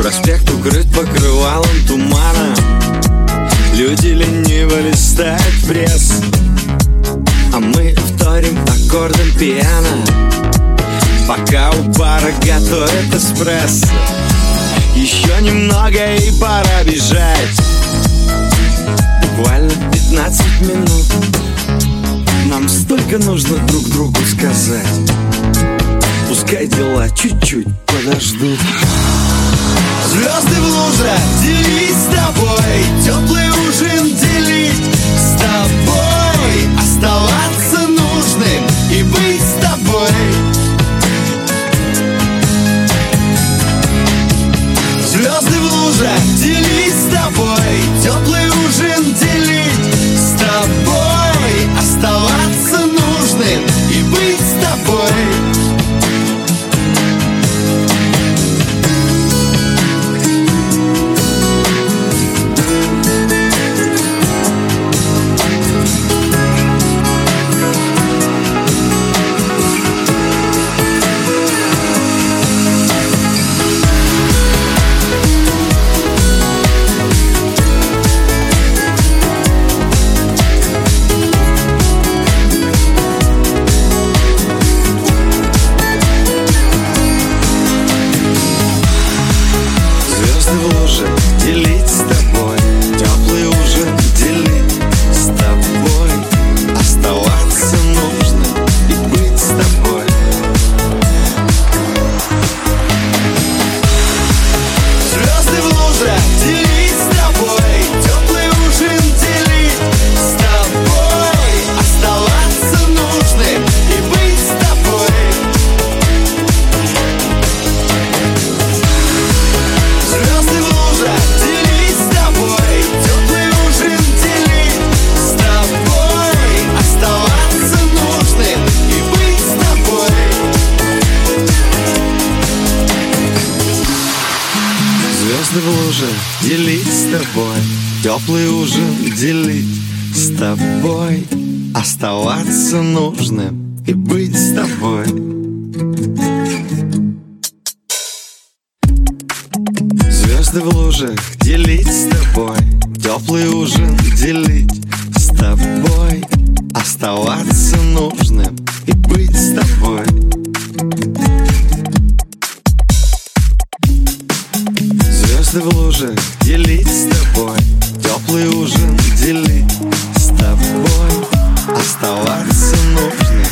Проспект укрыт покрывалом тумана, люди лениво листают пресс, а мы вторим аккордом пиано, пока у бара готовят эспрессо. Еще немного и пора бежать, буквально 15 минут. Нам столько нужно друг другу сказать, пускай дела чуть-чуть подождут. Звезды в лужах делить с тобой, теплый ужин делить с тобой, оставаться нужным и быть с тобой. Звезды в лужах делить с тобой, теплый ужин делить с тобой, оставаться нужным и быть с тобой. Делить с тобой, теплый ужин делить с тобой, оставаться нужным и быть с тобой. Звезды в лужах делить с тобой, теплый ужин делить с тобой, оставаться нужным и быть с тобой. Звезды в лужах делить с тобой, теплый ужин делить с тобой, оставаться нужным и быть с тобой. Звезды в лужах делить с тобой, теплый ужин делить с тобой, оставаться нужным и быть с тобой. Звезды в лужах делить с тобой, теплый ужин делить с тобой, оставаться нужным и быть с тобой. Звезды в лужах делить с тобой, теплый ужин делить с тобой, оставаться нужным